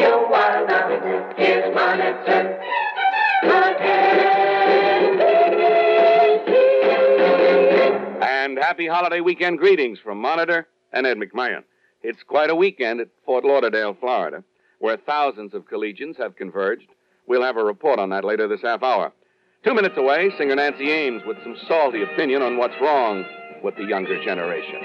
a while now. Here's Monitor again. And happy holiday weekend greetings from Monitor and Ed McMahon. It's quite a weekend at Fort Lauderdale, Florida, where thousands of collegians have converged. We'll have a report on that later this half hour. 2 minutes away, singer Nancy Ames with some salty opinion on what's wrong with the younger generation.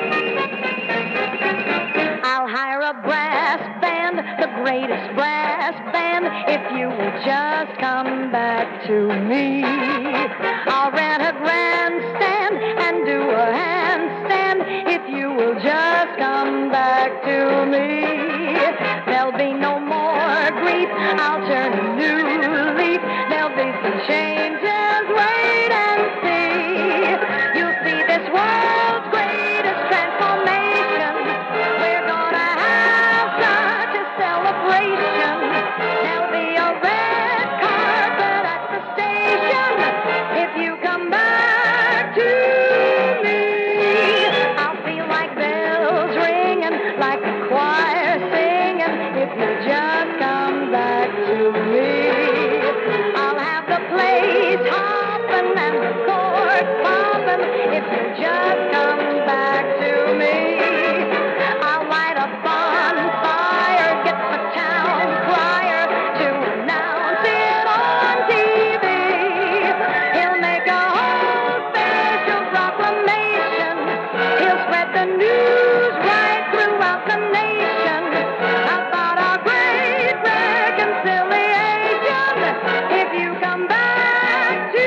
I'll hire a brass band, the greatest brass band, if you will just come back to me. I'll rent a grandstand and do a handstand, if you will just come back to me. There'll be no more grief, I'll turn a new leaf, there'll be some changes, wait and see. You'll see this world's greatest transformation. We're gonna have such a celebration. There'll be a red carpet at the station if you come back to me. I'll feel like bells ringing, like a choir singing if you just come back to me. I'll have the place hopping and the cork popping if you just come back to me. I'll light a bonfire, get the town crier to announce it on TV. He'll make a whole special proclamation. He'll spread the news right throughout the nation about our great reconciliation if you come back to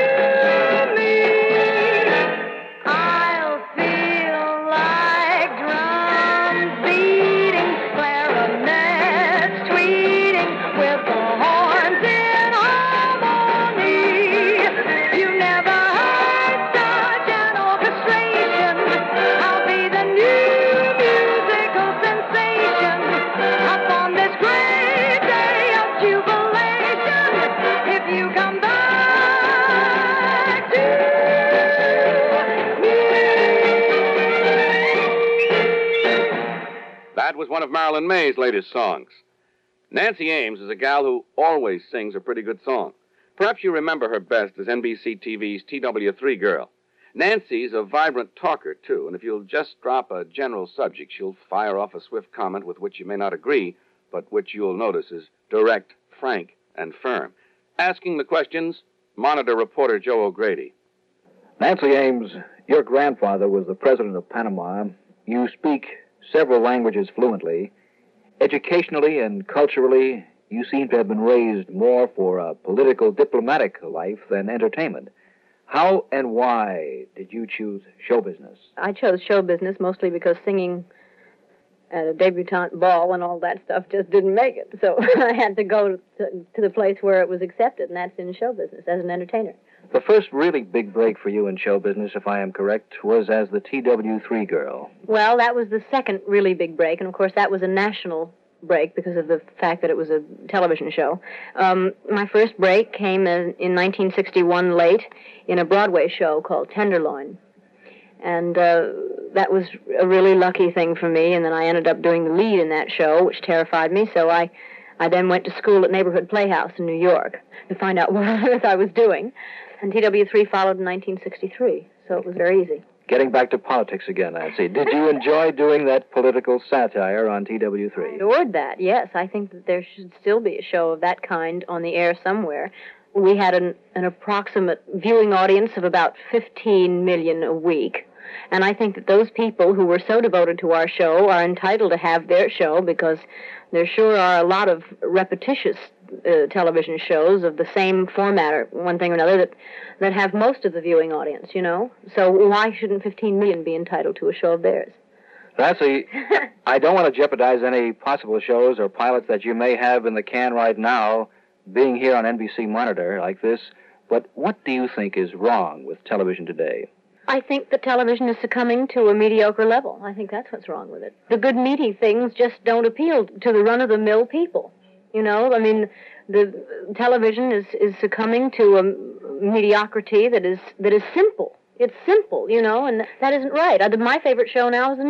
me. I'll feel like drums beating, clarinets tweeting, with the horns in harmony. You never heard such an orchestration. I'll be the new musical sensation up on this great day of jubilation if you come back to me. That was one of Marilyn May's latest songs. Nancy Ames is a gal who always sings a pretty good song. Perhaps you remember her best as NBC TV's TW3 girl. Nancy's a vibrant talker, too, and if you'll just drop a general subject, she'll fire off a swift comment with which you may not agree, but which you'll notice is direct, frank, and firm. Asking the questions, Monitor reporter Joe O'Grady. Nancy Ames, your grandfather was the president of Panama. You speak several languages fluently. Educationally and culturally, you seem to have been raised more for a political, diplomatic life than entertainment. How and why did you choose show business? I chose show business mostly because singing at a debutante ball and all that stuff just didn't make it. So I had to go to the place where it was accepted, and that's in show business as an entertainer. The first really big break for you in show business, if I am correct, was as the TW3 girl. Well, that was the second really big break, and of course that was a national break because of the fact that it was a television show. My first break came in 1961 late in a Broadway show called Tenderloin. And that was a really lucky thing for me, and then I ended up doing the lead in that show, which terrified me, so I then went to school at Neighborhood Playhouse in New York to find out what on earth I was doing. And TW3 followed in 1963, so it was very easy. Getting back to politics again, Nancy, did you enjoy doing that political satire on TW3? I adored that, yes. I think that there should still be a show of that kind on the air somewhere. We had an approximate viewing audience of about 15 million a week. And I think that those people who were so devoted to our show are entitled to have their show because there sure are a lot of repetitious television shows of the same format or one thing or another that have most of the viewing audience, you know. So why shouldn't 15 million be entitled to a show of theirs? Nancy, I don't want to jeopardize any possible shows or pilots that you may have in the can right now being here on NBC Monitor like this, but what do you think is wrong with television today? I think that television is succumbing to a mediocre level. I think that's what's wrong with it. The good, meaty things just don't appeal to the run-of-the-mill people. You know, I mean, the television is succumbing to a mediocrity that is simple. It's simple, you know, and that isn't right. My favorite show now is the news.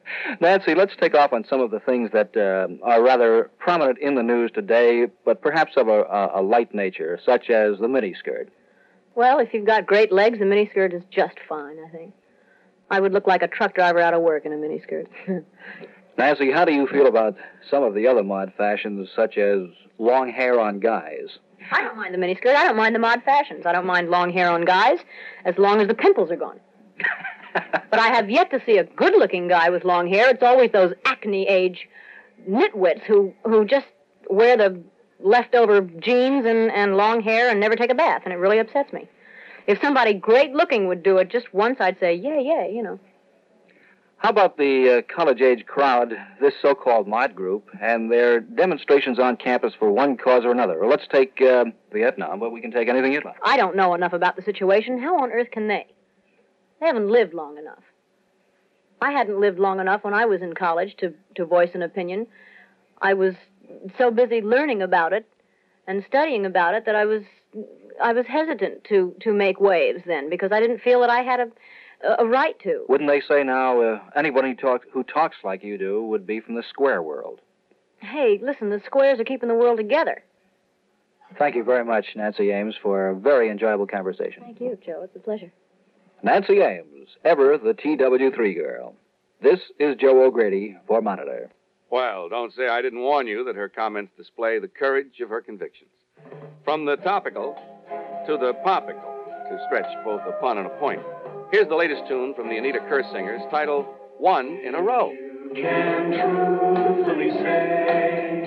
Nancy, let's take off on some of the things that are rather prominent in the news today, but perhaps of a light nature, such as the miniskirt. Well, if you've got great legs, the miniskirt is just fine, I think. I would look like a truck driver out of work in a miniskirt. Nancy, how do you feel about some of the other mod fashions, such as long hair on guys? I don't mind the miniskirt. I don't mind the mod fashions. I don't mind long hair on guys, as long as the pimples are gone. But I have yet to see a good-looking guy with long hair. It's always those acne-age nitwits who just wear the leftover jeans and long hair and never take a bath, and it really upsets me. If somebody great-looking would do it just once, I'd say, yeah, you know. How about the college-age crowd, this so-called mod group, and their demonstrations on campus for one cause or another? Or let's take Vietnam, but we can take anything you'd like. I don't know enough about the situation. How on earth can they? They haven't lived long enough. I hadn't lived long enough when I was in college to voice an opinion. I was so busy learning about it and studying about it that I was hesitant to make waves then because I didn't feel that I had a right to. Wouldn't they say now anybody who talks like you do would be from the square world? Hey, listen, the squares are keeping the world together. Thank you very much, Nancy Ames, for a very enjoyable conversation. Thank you, Joe. It's a pleasure. Nancy Ames, ever the TW3 girl. This is Joe O'Grady for Monitor. Well, don't say I didn't warn you that her comments display the courage of her convictions. From the topical to the popical, to stretch both a pun and a point. Here's the latest tune from the Anita Kerr Singers, titled One in a Row. Can truthfully say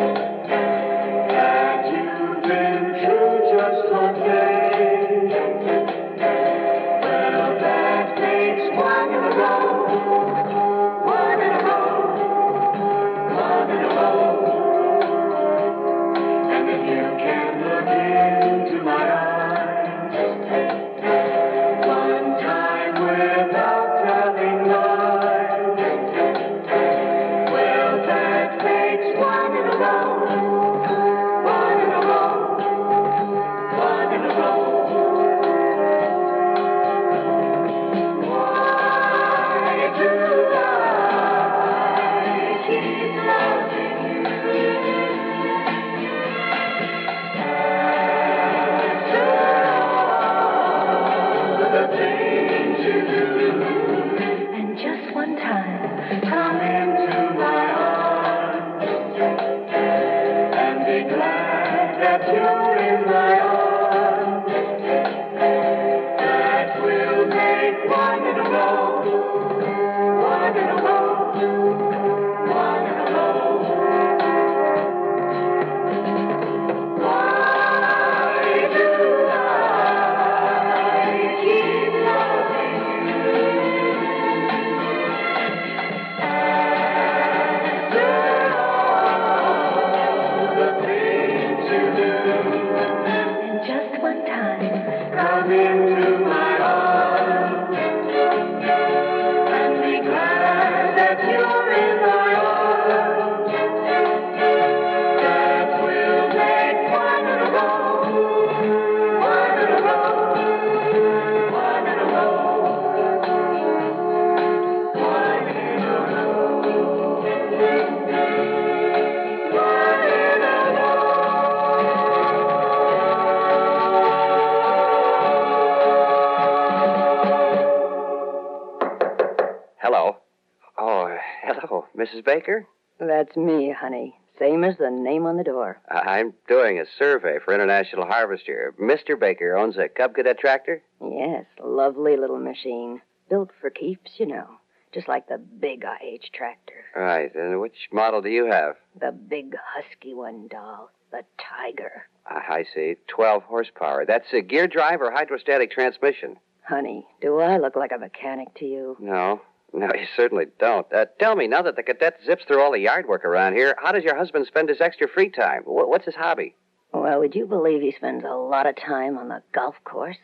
that you've been true just one day. Well, that makes one in a row. One in a row. One in a row. And if you can look into my eyes one time without telling lies, well, that makes one in a row. One in a row. One in a row. Why do I keep loving you? The things you do, and just one time come into my arms and be glad that you're in my arms. That will make one in a row. One in a row. One in a row. Why do I keep loving you? After all the things you do, and just one time come into my arms and be glad that you're in my arms. That will make one in a row. One in a row. One in a row. One in a row. One in a Hello. Oh, hello, Mrs. Baker? That's me, honey. Same as the name on the door. I'm doing a survey for International Harvester. Mr. Baker owns a Cub Cadet tractor? Yes, lovely little machine. Built for keeps, you know. Just like the big IH tractor. Right. And which model do you have? The big husky one, doll. The Tiger. I see. 12 horsepower. That's a gear drive or hydrostatic transmission? Honey, do I look like a mechanic to you? No, you certainly don't. Tell me, now that the cadet zips through all the yard work around here, how does your husband spend his extra free time? What's his hobby? Well, would you believe he spends a lot of time on the golf course?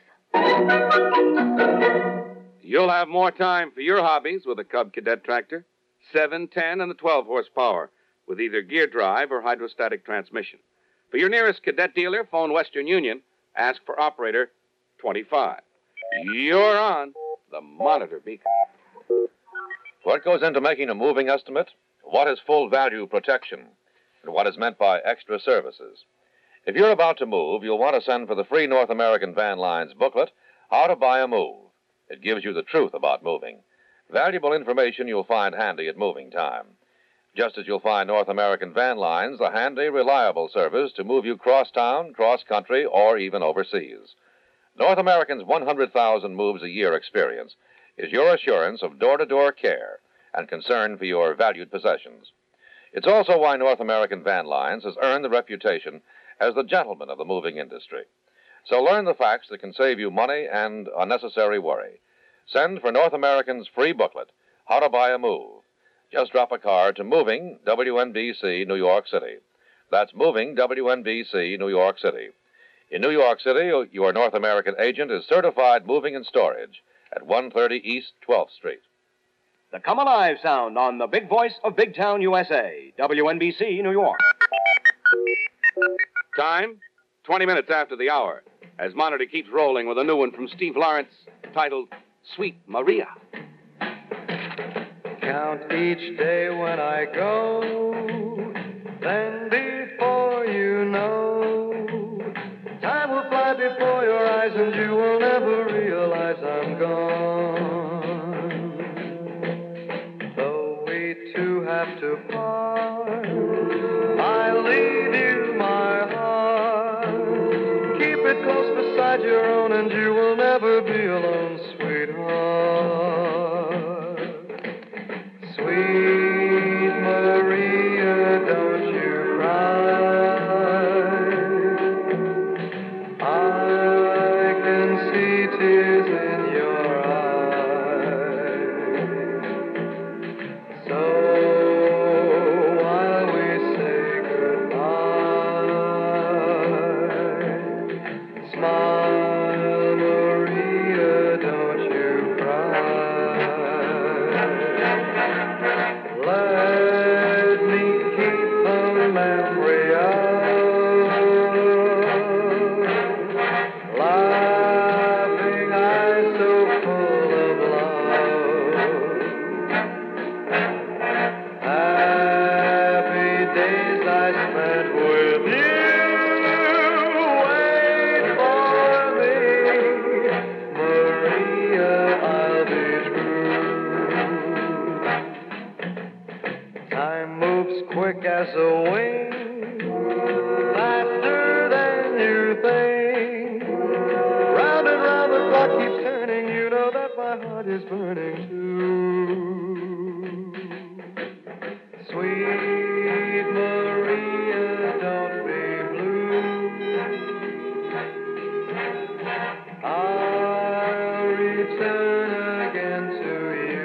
You'll have more time for your hobbies with a Cub Cadet tractor. 7, 10, and the 12 horsepower with either gear drive or hydrostatic transmission. For your nearest cadet dealer, phone Western Union. Ask for operator 25. You're on the Monitor Beacon. What goes into making a moving estimate? What is full value protection? And what is meant by extra services? If you're about to move, you'll want to send for the free North American Van Lines booklet, How to Buy a Move. It gives you the truth about moving. Valuable information you'll find handy at moving time. Just as you'll find North American Van Lines a handy, reliable service to move you cross-town, cross-country, or even overseas. North American's 100,000 moves a year experience is your assurance of door-to-door care and concern for your valued possessions. It's also why North American Van Lines has earned the reputation as the gentleman of the moving industry. So learn the facts that can save you money and unnecessary worry. Send for North American's free booklet, How to Buy a Move. Just drop a card to Moving, WNBC, New York City. That's Moving, WNBC, New York City. In New York City, your North American agent is certified moving and storage at 130 East 12th Street. The Come Alive sound on the big voice of Big Town, USA, WNBC, New York. Time, 20 minutes after the hour, as Monitor keeps rolling with a new one from Steve Lawrence titled Sweet Maria. Count each day when I go, then before you know, time will fly before your eyes and you will never realize I'm gone. Though we two have to part, I'll leave you my heart. Keep it close beside your own and you will never be alone, sweetheart. Sweet Maria, don't you cry. I can see tears in your eyes. So while we say goodbye, smile, Maria, don't you cry. Let me keep the memory of laughing eyes so full of love. Happy days I spent with you. Wait for me, Maria, I'll be true. Time moves quick as a wing, faster than you think. Round and round the clock keeps turning, you know that my heart is burning too. Sweet Maria, don't be blue. I'll return again to you.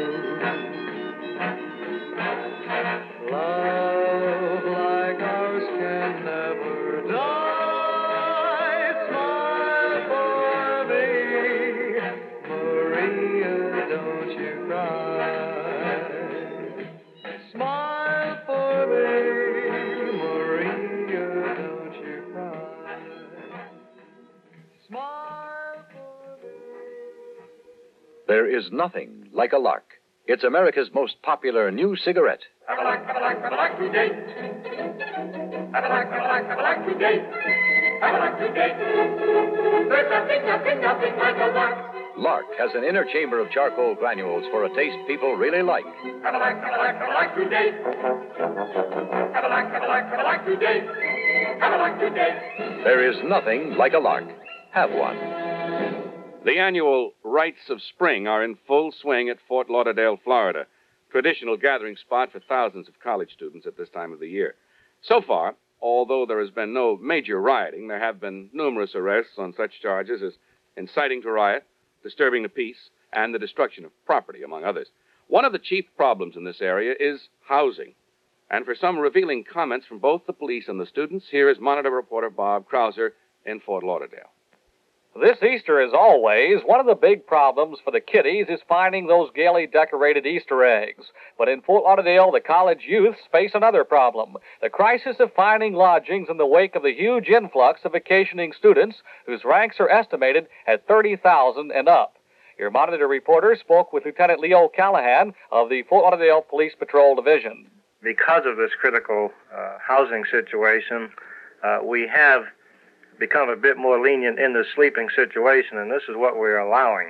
Love like ours can never die. Smile for me, Maria, don't you cry. Smile for me, Maria, don't you cry. Smile for me. There is nothing like a lark. It's America's most popular new cigarette. Have a lark today. Have a lark today. Have a lark today. There's nothing like a lark. Lark has an inner chamber of charcoal granules for a taste people really like. Have a lark today. Have a lark today. Have a lark today. There is nothing like a lark. Have one. The annual Rites of Spring are in full swing at Fort Lauderdale, Florida, traditional gathering spot for thousands of college students at this time of the year. So far, although there has been no major rioting, there have been numerous arrests on such charges as inciting to riot, disturbing the peace, and the destruction of property, among others. One of the chief problems in this area is housing. And for some revealing comments from both the police and the students, here is Monitor reporter Bob Krauser in Fort Lauderdale. This Easter, as always, one of the big problems for the kiddies is finding those gaily decorated Easter eggs. But in Fort Lauderdale, the college youths face another problem, the crisis of finding lodgings in the wake of the huge influx of vacationing students whose ranks are estimated at 30,000 and up. Your Monitor reporter spoke with Lieutenant Leo Callahan of the Fort Lauderdale Police Patrol Division. Because of this critical housing situation, we have become a bit more lenient in the sleeping situation, and this is what we're allowing.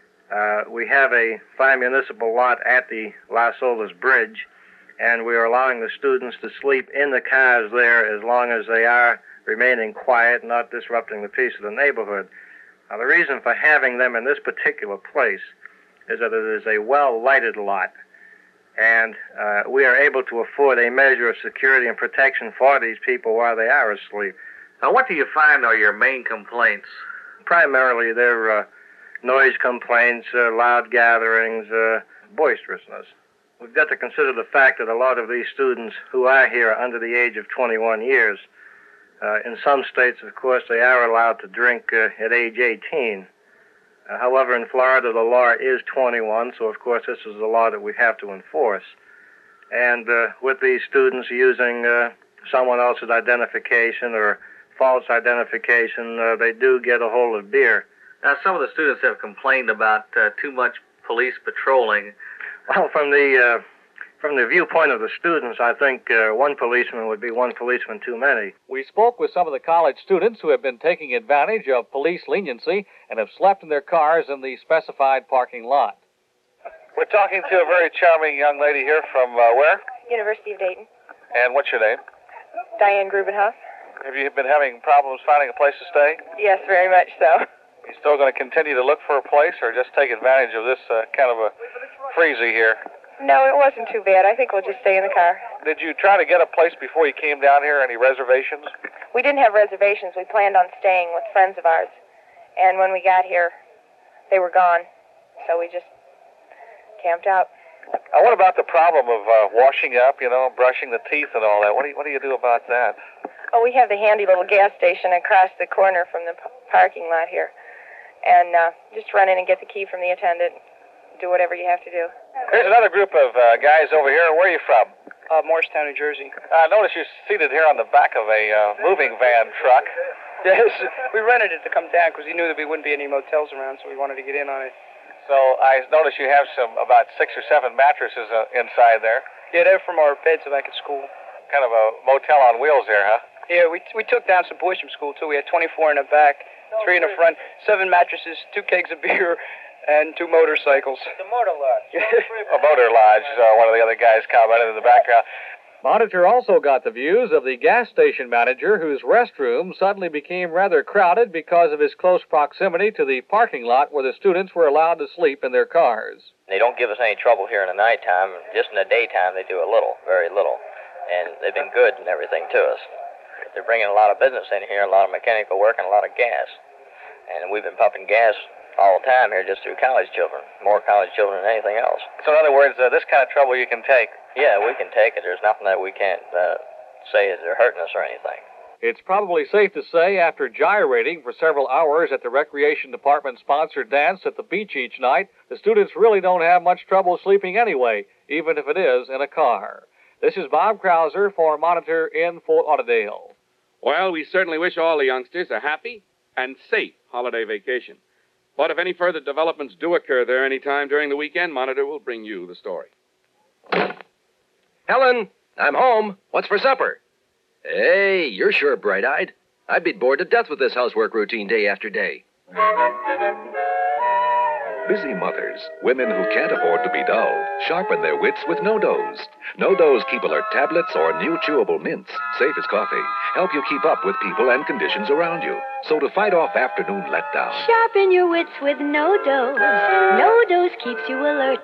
We have a fine municipal lot at the Las Olas Bridge, and we are allowing the students to sleep in the cars there as long as they are remaining quiet, not disrupting the peace of the neighborhood. Now, the reason for having them in this particular place is that it is a well-lighted lot, and we are able to afford a measure of security and protection for these people while they are asleep. Now, what do you find are your main complaints? Primarily, they're noise complaints, loud gatherings, boisterousness. We've got to consider the fact that a lot of these students who are here are under the age of 21 years. In some states, of course, they are allowed to drink at age 18. However, in Florida, the law is 21, so of course this is a law that we have to enforce. And with these students using someone else's identification or false identification, they do get a hold of beer. Now, some of the students have complained about too much police patrolling. Well, from the viewpoint of the students, I think one policeman would be one policeman too many. We spoke with some of the college students who have been taking advantage of police leniency and have slept in their cars in the specified parking lot. We're talking to a very charming young lady here from where? University of Dayton. And what's your name? Diane Grubenhoff. Have you been having problems finding a place to stay? Yes, very much so. You still going to continue to look for a place or just take advantage of this kind of a freezy here? No, it wasn't too bad. I think we'll just stay in the car. Did you try to get a place before you came down here? Any reservations? We didn't have reservations. We planned on staying with friends of ours. And when we got here, they were gone. So we just camped out. What about the problem of washing up, brushing the teeth and all that? What do you do about that? Oh, we have the handy little gas station across the corner from the parking lot here. And just run in and get the key from the attendant. Do whatever you have to do. Here's another group of guys over here. Where are you from? Morristown, New Jersey. I notice you're seated here on the back of a moving van truck. Yes, we rented it to come down because we knew that there wouldn't be any motels around, so we wanted to get in on it. So I notice you have about 6 or 7 mattresses inside there. Yeah, they're from our beds back at school. Kind of a motel on wheels here, huh? Yeah, we took down some boys from school, too. We had 24 in the back, 3 in the front, 7 mattresses, 2 kegs of beer, and 2 motorcycles. The motor lodge. A motor lodge, one of the other guys commented in the background. Monitor also got the views of the gas station manager whose restroom suddenly became rather crowded because of his close proximity to the parking lot where the students were allowed to sleep in their cars. They don't give us any trouble here in the nighttime. Just in the daytime, they do a little, very little. And they've been good and everything to us. They're bringing a lot of business in here, a lot of mechanical work, and a lot of gas. And we've been pumping gas all the time here just through college children. More college children than anything else. So in other words, this kind of trouble you can take? Yeah, we can take it. There's nothing that we can't say is they're hurting us or anything. It's probably safe to say after gyrating for several hours at the Recreation Department-sponsored dance at the beach each night, the students really don't have much trouble sleeping anyway, even if it is in a car. This is Bob Krauser for Monitor in Fort Lauderdale. Well, we certainly wish all the youngsters a happy and safe holiday vacation. But if any further developments do occur there any time during the weekend, Monitor will bring you the story. Helen, I'm home. What's for supper? Hey, you're sure bright-eyed. I'd be bored to death with this housework routine day after day. Busy mothers, women who can't afford to be dull, sharpen their wits with No-Dose. No-Dose Keep Alert tablets or new chewable mints, safe as coffee, help you keep up with people and conditions around you. So to fight off afternoon letdown. Sharpen your wits with No-Dose. No-Dose keeps you alert.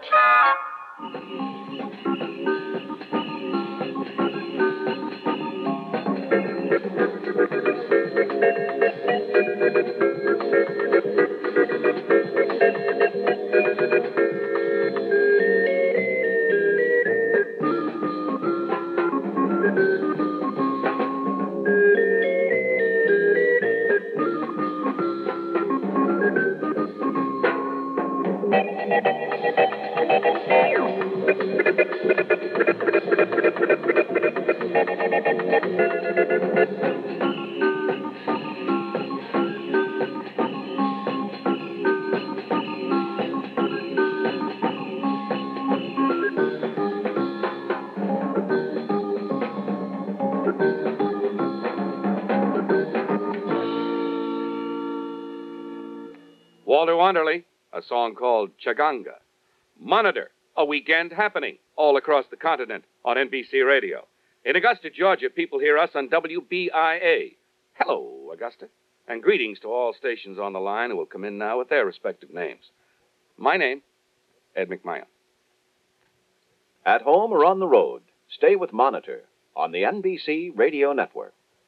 Walter Wanderley, a song called Chaganga. Monitor, a weekend happening all across the continent on NBC Radio. In Augusta, Georgia, people hear us on WBIA. Hello, Augusta. And greetings to all stations on the line who will come in now with their respective names. My name, Ed McMahon. At home or on the road, stay with Monitor on the NBC Radio Network.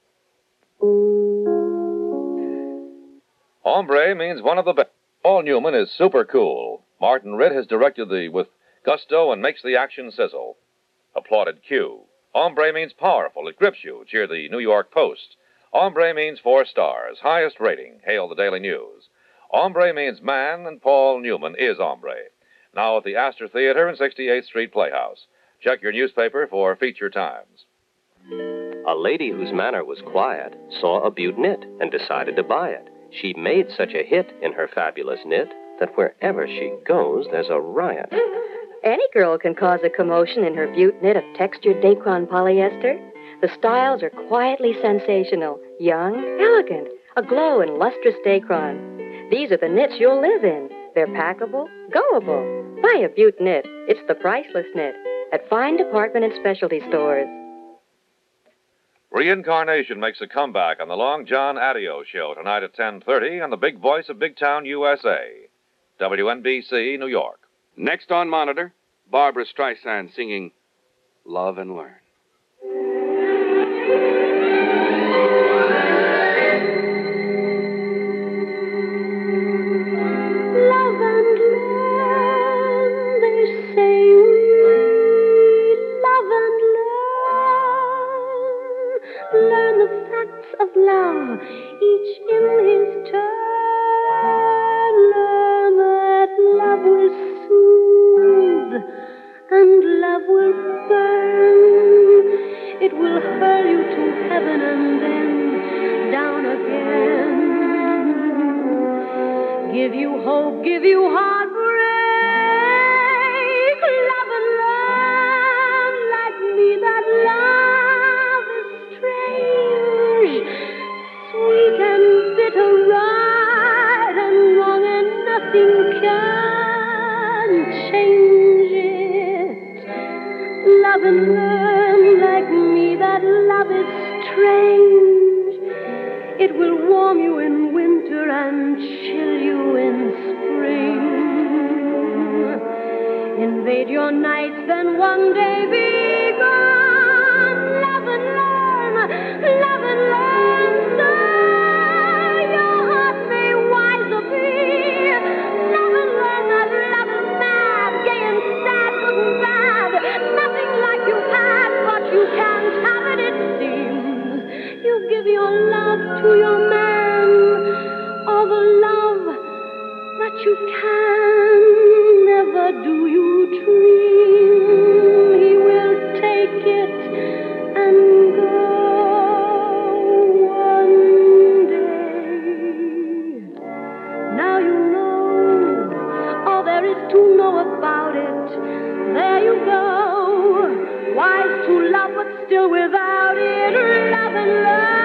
Hombre means one of the best. Paul Newman is super cool. Martin Ritt has directed with gusto and makes the action sizzle. Applauded cue. Hombre means powerful. It grips you. Cheer the New York Post. Hombre means 4 stars. Highest rating. Hail the Daily News. Hombre means man, and Paul Newman is hombre. Now at the Astor Theater in 68th Street Playhouse. Check your newspaper for feature times. A lady whose manner was quiet saw a Butte knit and decided to buy it. She made such a hit in her fabulous knit that wherever she goes, there's a riot. Any girl can cause a commotion in her Butte knit of textured Dacron polyester. The styles are quietly sensational, young, elegant, aglow in lustrous Dacron. These are the knits you'll live in. They're packable, goable. Buy a Butte knit. It's the priceless knit at fine department and specialty stores. Reincarnation makes a comeback on the Long John Adio Show tonight at 10:30 on the Big Voice of Big Town, USA. WNBC, New York. Next on Monitor, Barbara Streisand singing Love and Learn. Love and learn, they say we love and learn. Learn the facts of love, each in his turn. Learn that love will soothe and love will burn. It will hurl you to heaven and then down again. Give you hope, give you heartbreak. Love and learn like me that love is strange, sweet and bitter, right and wrong, and nothing can change it. Love and learn like me that love is strange. It will warm you in winter and chill you in spring. Invade your nights, then one day be gone. Love and learn, sir. Your heart may wiser be. Love and learn that love is mad, gay and sad, good and bad. Nothing like you've had, but you can't have it, it seems. You give your love to your man, all the love that you can never do you dream. He will take it and go one day. Now you know all there is to know about it. There you go, wise to love but still without it. Love and learn.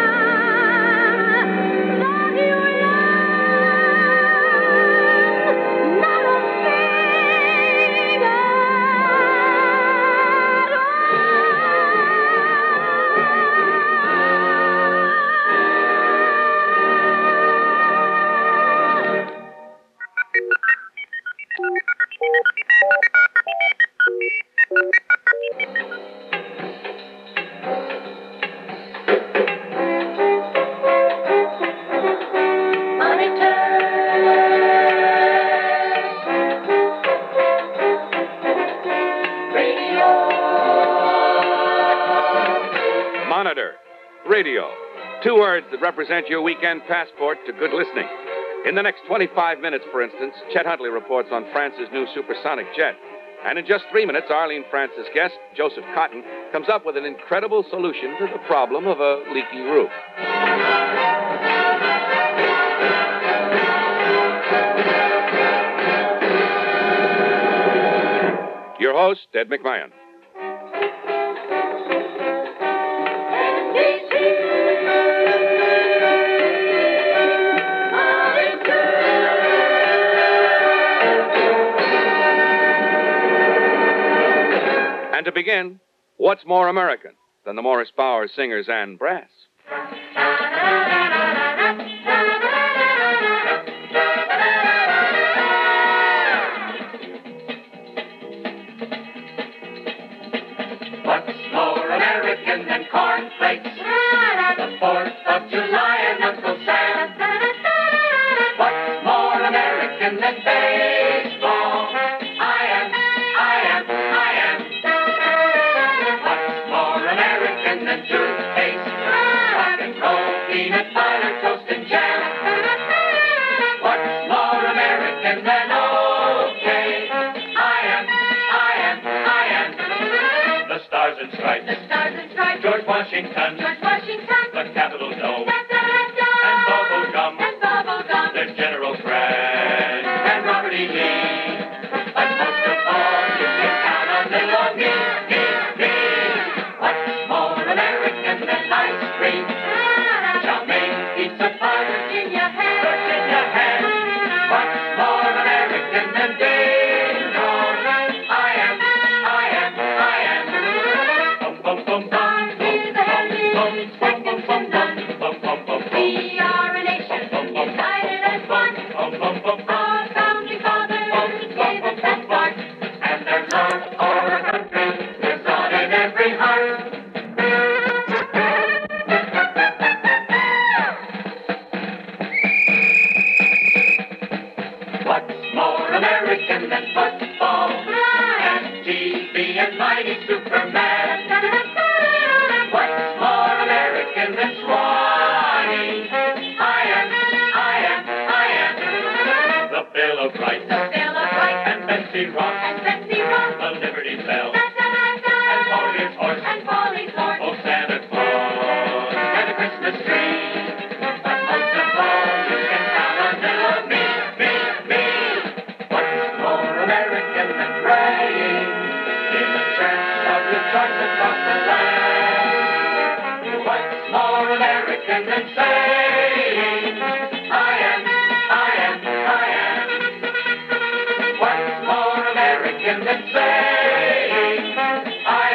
Monitor, radio. 2 words that represent your weekend passport to good listening. In the next 25 minutes, for instance, Chet Huntley reports on France's new supersonic jet. And in just 3 minutes, Arlene France's guest, Joseph Cotton, comes up with an incredible solution to the problem of a leaky roof. Your host, Ed McMahon. What's more American than the Morris Bowers Singers and Brass? What's more American than cornflakes? The 4th of July and Uncle Sam. What's more American than baseball? I am. What's more American than toothpaste? Rock and roll, peanut butter, toast and jam. What's more American than okay? I am. The Stars and Stripes. George Washington. The Capitol Dome. And bubble gum. There's General Grant and Robert E. Lee. But most of all, you can count on little old me. What's more American than ice cream? Chow mein, pizza pie, Virginia ham. What's more American than bingo? I am. Bum, bum, bum. We are a nation, united as one. Our founding fathers gave us that start, and their love for our country lives on in every heart. What's more American than football and TV and mighty Superman? What's more American than swatting? I am. The Bill of Rights. And Betsy Ross. The Liberty Bell. And Polly's horse. Oh, Santa Claus. And the Christmas tree. But most of all, you can count on little me. What's more American than praying in the church of your choice across the land? What's more American than saying, I am? What's more American than saying, I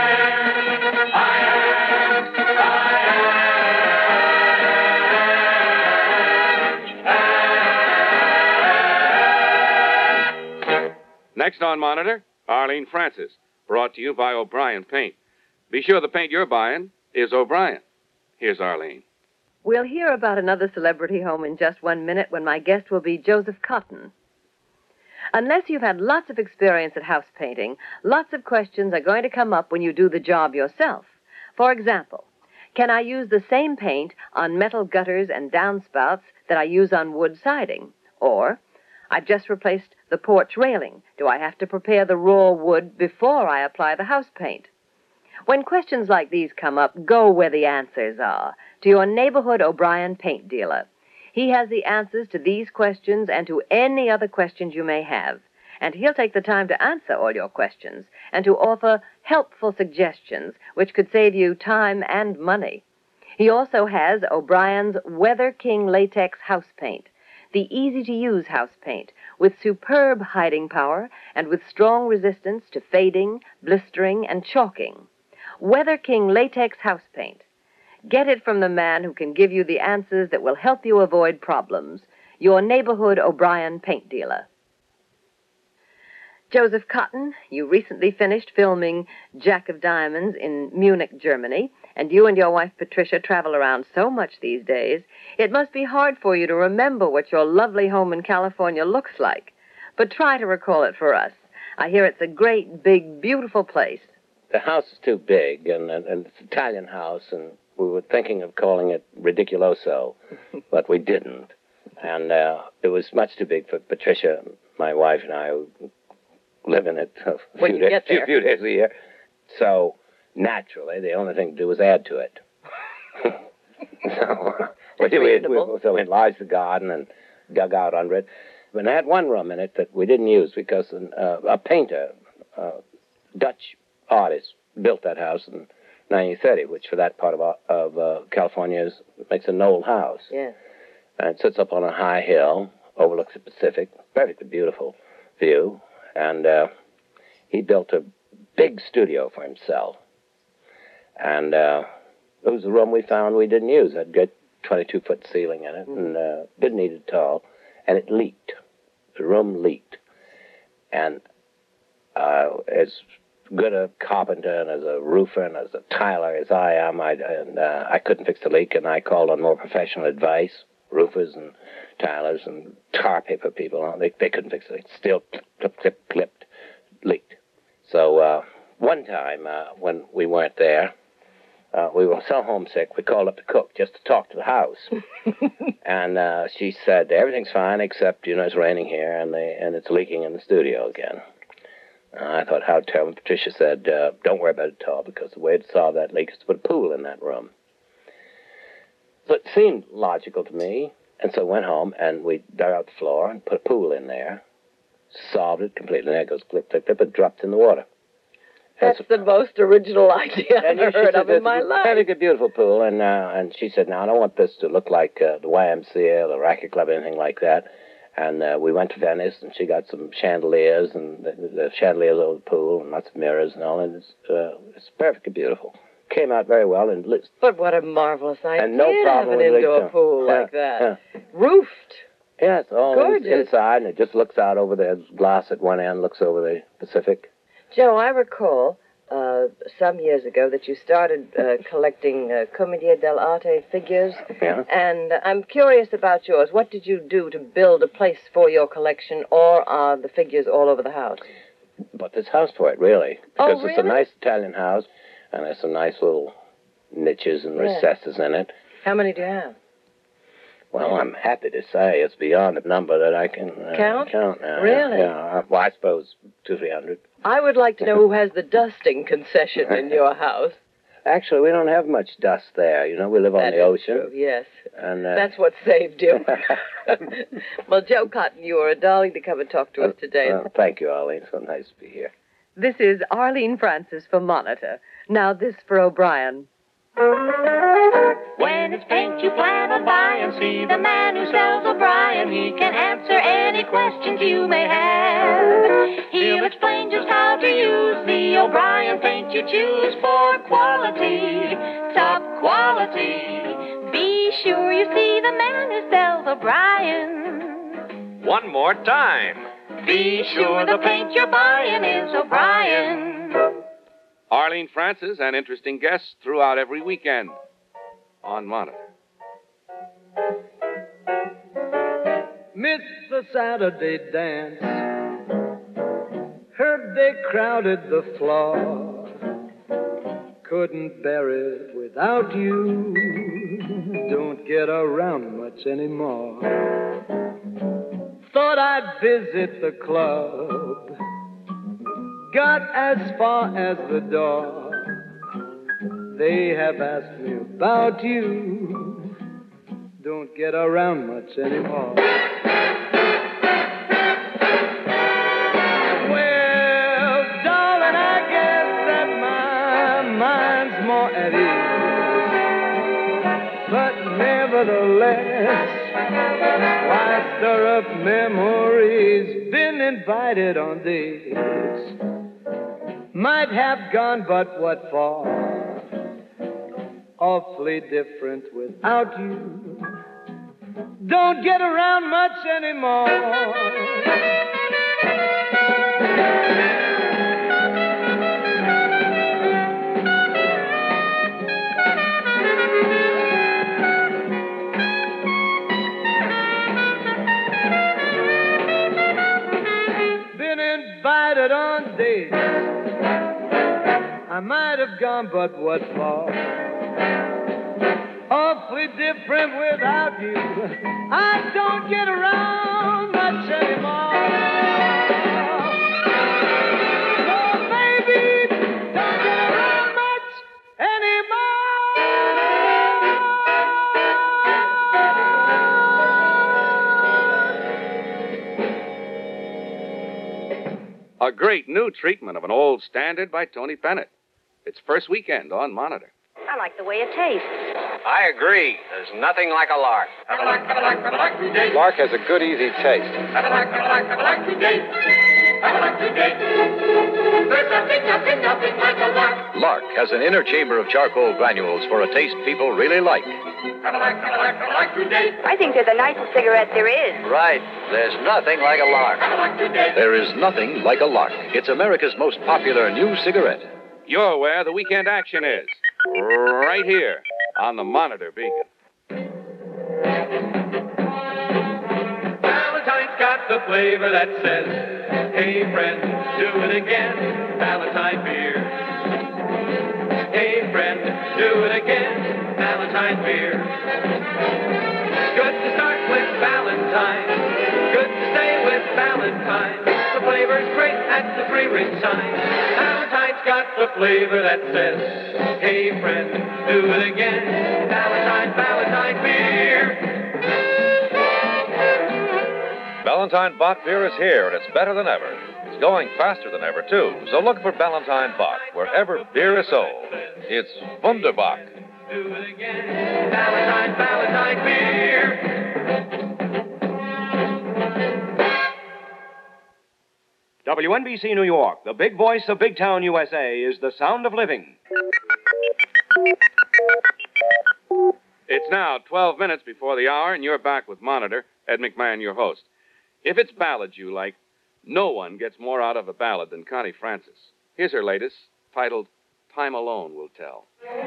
am? Next on Monitor, Arlene Francis, brought to you by O'Brien Paint. Be sure the paint you're buying is O'Brien. Here's Arlene. We'll hear about another celebrity home in just 1 minute when my guest will be Joseph Cotton. Unless you've had lots of experience at house painting, lots of questions are going to come up when you do the job yourself. For example, can I use the same paint on metal gutters and downspouts that I use on wood siding? Or, I've just replaced the porch railing. Do I have to prepare the raw wood before I apply the house paint? When questions like these come up, go where the answers are, to your neighborhood O'Brien paint dealer. He has the answers to these questions and to any other questions you may have, and he'll take the time to answer all your questions and to offer helpful suggestions which could save you time and money. He also has O'Brien's Weather King Latex House Paint, the easy-to-use house paint with superb hiding power and with strong resistance to fading, blistering, and chalking. Weather King Latex House Paint. Get it from the man who can give you the answers that will help you avoid problems. Your neighborhood O'Brien paint dealer. Joseph Cotton, you recently finished filming Jack of Diamonds in Munich, Germany, and you and your wife Patricia travel around so much these days, it must be hard for you to remember what your lovely home in California looks like. But try to recall it for us. I hear it's a great, big, beautiful place. The house is too big, and it's an Italian house, and we were thinking of calling it Ridiculoso, but we didn't. And it was much too big for Patricia, my wife, and I, who live in it a few days a year. So, naturally, the only thing to do was add to it. So we enlarged the garden and dug out under it. But it had one room in it that we didn't use because a painter, Dutch artist, built that house in 1930, which for that part of California makes a knoll house. Yeah. And it sits up on a high hill, overlooks the Pacific, perfectly beautiful view. And he built a big studio for himself, And it was a room we found we didn't use. It had a good 22-foot ceiling in it, and didn't need it at all. And it leaked. The room leaked. And as good a carpenter and as a roofer and as a tiler as I am, I couldn't fix the leak, and I called on more professional advice, roofers and tilers and tar paper people. They couldn't fix the leak. Still clipped, leaked. So one time when we weren't there, we were so homesick, we called up the cook just to talk to the house. And she said, everything's fine except, it's raining here and it's leaking in the studio again. I thought, how terrible. Patricia said, don't worry about it at all, because the way to solve that leak is to put a pool in that room. So it seemed logical to me, and so I went home, and we dug out the floor and put a pool in there, solved it completely, and there it goes, clip, clip, clip, it dropped in the water. That's the most original idea I've ever heard of in my life. It's a very beautiful pool, and she said, now, I don't want this to look like the YMCA or the Racket Club, anything like that. And we went to Venice, and she got some chandeliers, and the chandeliers over the pool, and lots of mirrors and all, and it's perfectly beautiful. Came out very well. But what a marvelous idea, and no problem have an indoor pool like that. Yeah. Roofed. Yeah, it's all gorgeous. Inside, and it just looks out over the glass at one end, looks over the Pacific. Joe, I recall some years ago that you started collecting Commedia dell'arte figures. Yeah. And I'm curious about yours. What did you do to build a place for your collection, or are the figures all over the house? But this house for it, really. Because really? It's a nice Italian house, and there's some nice little niches and recesses in it. How many do you have? Well, I'm happy to say it's beyond a number that I can count now. Really? Yeah. Well, I suppose 200-300. I would like to know who has the dusting concession in your house. Actually, we don't have much dust there. We live on the ocean. True, yes. And that's what saved you. Well, Joe Cotton, you are a darling to come and talk to us today. Thank you, Arlene. So nice to be here. This is Arlene Francis for Monitor. Now this for O'Brien. When it's paint you plan on buying, see the man who sells O'Brien. He can answer any questions you may have. He'll explain just how to use the O'Brien paint you choose for quality, top quality. Be sure you see the man who sells O'Brien. One more time. Be sure the paint you're buying is O'Brien. Arlene Francis and interesting guests throughout every weekend on Monitor. Missed the Saturday dance. Heard they crowded the floor. Couldn't bear it without you. Don't get around much anymore. Thought I'd visit the club. Got as far as the door. They have asked me about you. Don't get around much anymore. Well, darling, I guess that my mind's more at ease. But nevertheless, why stir up memories? Been invited on dates. Might have gone, but what for? Awfully different without you. Don't get around much anymore. Been invited on dates. I might have gone, but what for? Awfully different without you. I don't get around much anymore. Oh, baby, don't get around much anymore. A great new treatment of an old standard by Tony Bennett. It's first weekend on Monitor. I like the way it tastes. I agree. There's nothing like a lark. Lark has a good, easy taste. There's nothing like a lark. Lark has an inner chamber of charcoal granules for a taste people really like. I think they're the nicest cigarette there is. Right. There's nothing like a Lark. There is nothing like a Lark. It's America's most popular new cigarette. You're where the weekend action is. Right here on the Monitor Beacon. Valentine's got the flavor that says, hey friend, do it again. Valentine beer. Hey friend, do it again. Valentine beer. Good to start with Valentine. Good to stay with Valentine. The flavor's great at the free-ring sign. Valentine's got the flavor that says, hey friend, do it again. Valentine beer. Valentine Bot beer is here, and it's better than ever. It's going faster than ever, too. So look for Valentine Bot wherever beer is sold. It's Wunderbock. Do it again. Valentine beer. WNBC New York, the big voice of Big Town USA, is the sound of living. It's now 12 minutes before the hour, and you're back with Monitor, Ed McMahon, your host. If it's ballads you like, no one gets more out of a ballad than Connie Francis. Here's her latest, titled Time Alone Will Tell.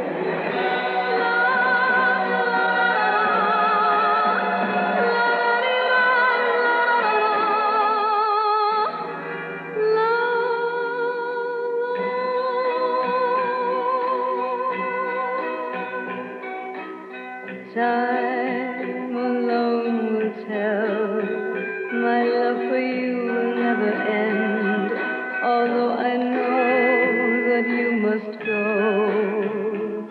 Time alone will tell. My love for you will never end. Although I know that you must go.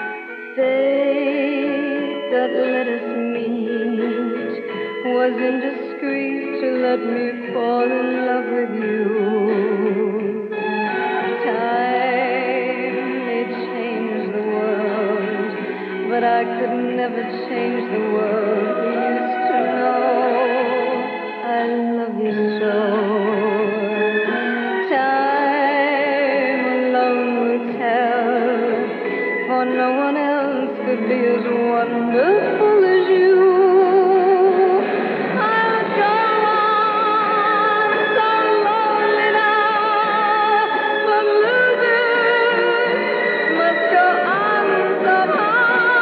Fate that let us meet was indiscreet to let me fall in love with you. Time may change the world, but I could never change the world we used to know. I love you so. Time alone will tell, for no one else could be as wonderful as you. I'll go on so lonely now, but losers must go on somehow.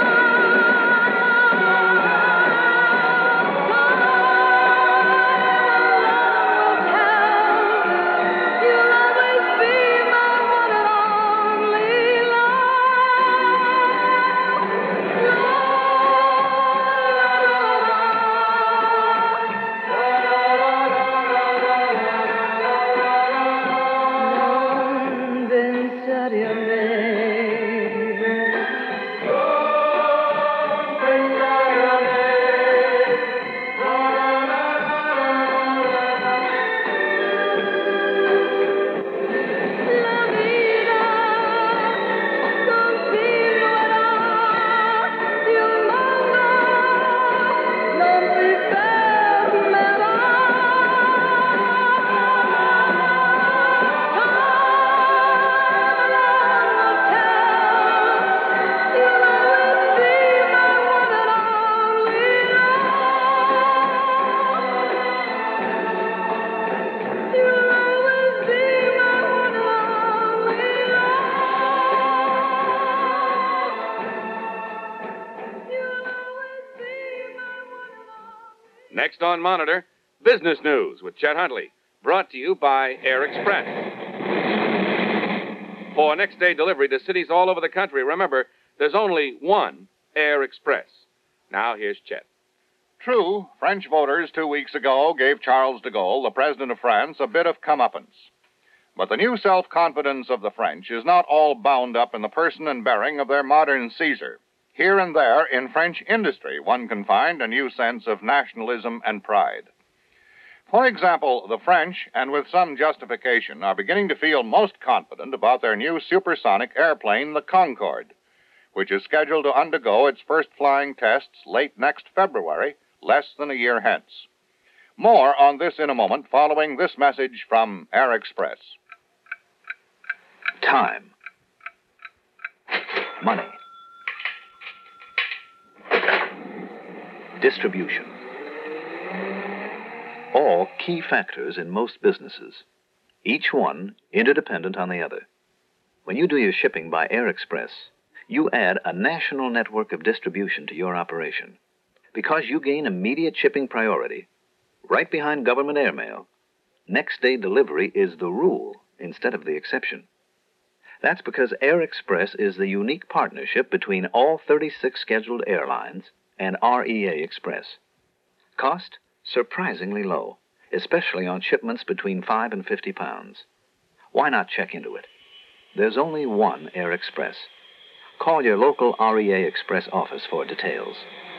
Next on Monitor, business news with Chet Huntley, brought to you by Air Express. For next day delivery to cities all over the country, remember, there's only one Air Express. Now here's Chet. True, French voters 2 weeks ago gave Charles de Gaulle, the president of France, a bit of comeuppance. But the new self-confidence of the French is not all bound up in the person and bearing of their modern Caesar. Here and there, in French industry, one can find a new sense of nationalism and pride. For example, the French, and with some justification, are beginning to feel most confident about their new supersonic airplane, the Concorde, which is scheduled to undergo its first flying tests late next February, less than a year hence. More on this in a moment, following this message from Air Express. Time. money. Distribution. All key factors in most businesses, each one interdependent on the other. When you do your shipping by Air Express, you add a national network of distribution to your operation. Because you gain immediate shipping priority, right behind government airmail, next-day delivery is the rule instead of the exception. That's because Air Express is the unique partnership between all 36 scheduled airlines and REA Express. Cost? Surprisingly low, especially on shipments between 5 and 50 pounds. Why not check into it? There's only one Air Express. Call your local REA Express office for details.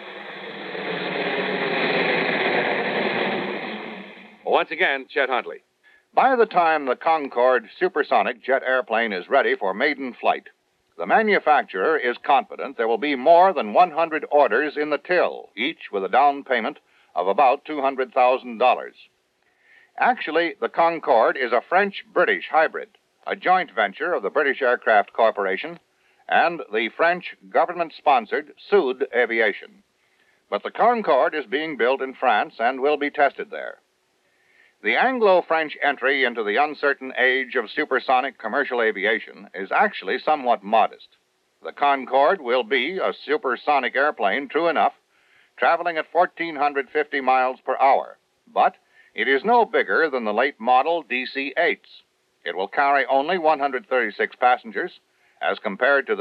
Once again, Chet Huntley. By the time the Concorde supersonic jet airplane is ready for maiden flight, the manufacturer is confident there will be more than 100 orders in the till, each with a down payment of about $200,000. Actually, the Concorde is a French-British hybrid, a joint venture of the British Aircraft Corporation and the French government-sponsored Sud Aviation. But the Concorde is being built in France and will be tested there. The Anglo-French entry into the uncertain age of supersonic commercial aviation is actually somewhat modest. The Concorde will be a supersonic airplane, true enough, traveling at 1,450 miles per hour, but it is no bigger than the late model DC-8s. It will carry only 136 passengers, as compared to the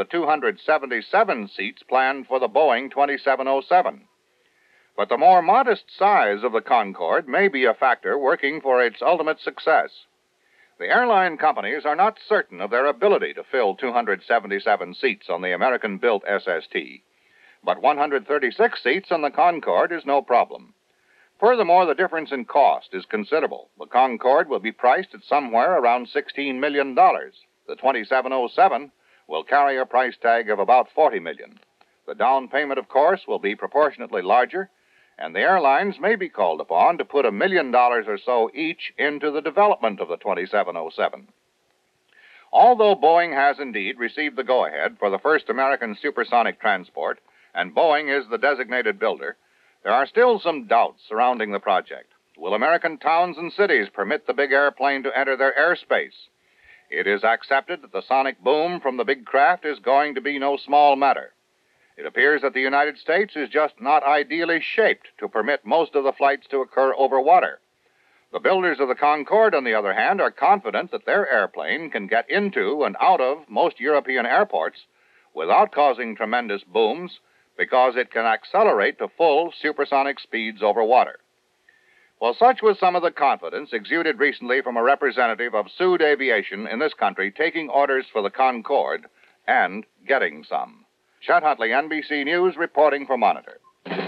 277 seats planned for the Boeing 2707. But the more modest size of the Concorde may be a factor working for its ultimate success. The airline companies are not certain of their ability to fill 277 seats on the American-built SST, but 136 seats on the Concorde is no problem. Furthermore, the difference in cost is considerable. The Concorde will be priced at somewhere around $16 million. The 2707 will carry a price tag of about $40 million. The down payment, of course, will be proportionately larger, and the airlines may be called upon to put $1 million or so each into the development of the 2707. Although Boeing has indeed received the go-ahead for the first American supersonic transport, and Boeing is the designated builder, there are still some doubts surrounding the project. Will American towns and cities permit the big airplane to enter their airspace? It is accepted that the sonic boom from the big craft is going to be no small matter. It appears that the United States is just not ideally shaped to permit most of the flights to occur over water. The builders of the Concorde, on the other hand, are confident that their airplane can get into and out of most European airports without causing tremendous booms, because it can accelerate to full supersonic speeds over water. Well, such was some of the confidence exuded recently from a representative of Sud Aviation in this country taking orders for the Concorde and getting some. Chet Huntley, NBC News, reporting for Monitor.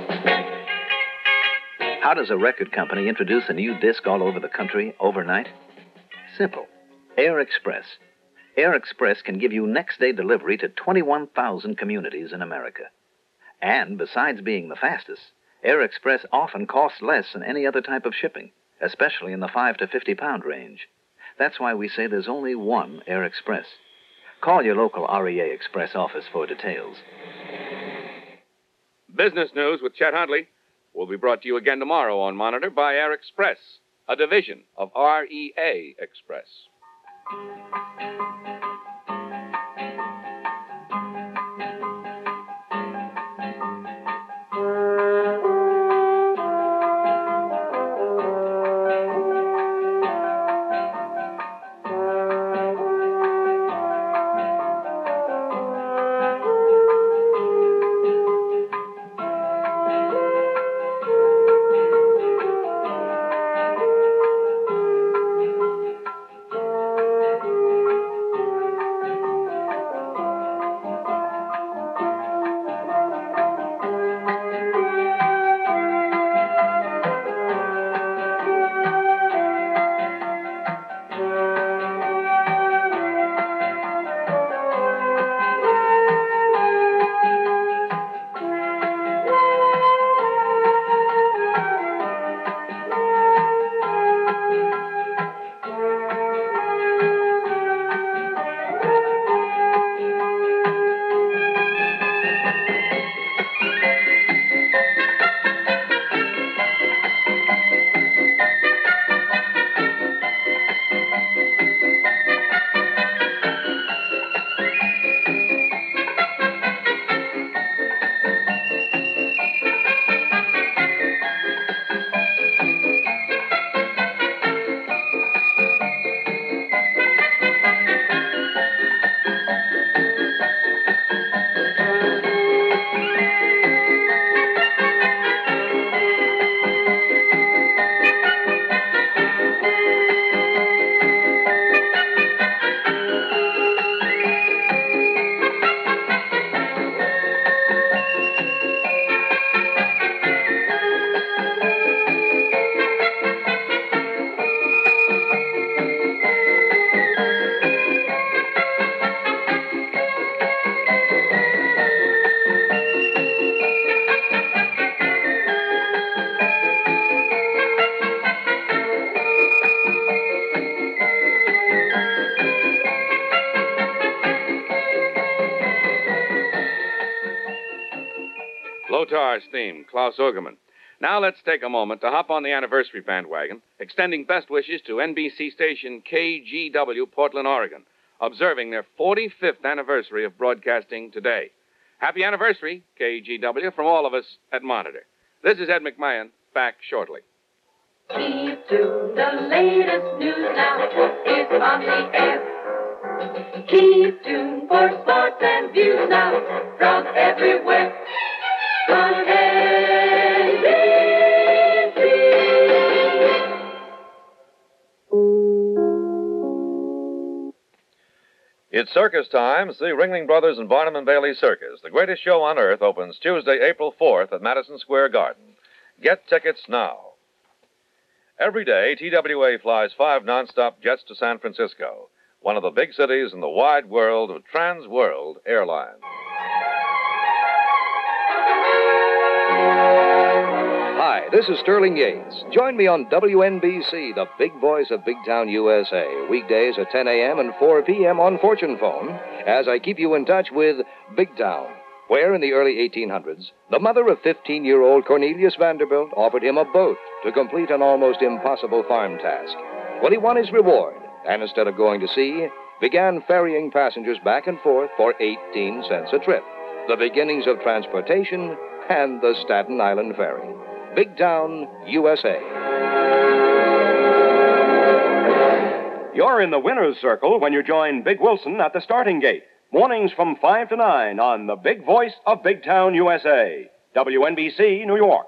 How does a record company introduce a new disc all over the country overnight? Simple. Air Express. Air Express can give you next-day delivery to 21,000 communities in America. And besides being the fastest, Air Express often costs less than any other type of shipping, especially in the 5 to 50 pound range. That's why we say there's only one Air Express. Call your local REA Express office for details. Business News with Chet Huntley will be brought to you again tomorrow on Monitor by Air Express, a division of REA Express. Zoltar's theme, Klaus Ogerman. Now let's take a moment to hop on the anniversary bandwagon, extending best wishes to NBC station KGW Portland, Oregon, observing their 45th anniversary of broadcasting today. Happy anniversary, KGW, from all of us at Monitor. This is Ed McMahon, back shortly. Keep to the latest news now is on the air. Keep tuned for sports and views now from everywhere on NBC. It's circus time. See Ringling Brothers and Barnum and Bailey Circus. The greatest show on earth opens Tuesday, April 4th at Madison Square Garden. Get tickets now. Every day, TWA flies 5 nonstop jets to San Francisco, one of the big cities in the wide world of Trans World Airlines. Hi, this is Sterling Yates. Join me on WNBC, the big voice of Big Town, USA, weekdays at 10 a.m. and 4 p.m. on Fortune Phone, as I keep you in touch with Big Town, where in the early 1800s, the mother of 15-year-old Cornelius Vanderbilt offered him a boat to complete an almost impossible farm task. Well, he won his reward, and instead of going to sea, began ferrying passengers back and forth for 18 cents a trip. The beginnings of transportation and the Staten Island Ferry. Big Town, USA. You're in the winner's circle when you join Big Wilson at the starting gate. Mornings from 5 to 9 on the big voice of Big Town, USA. WNBC, New York.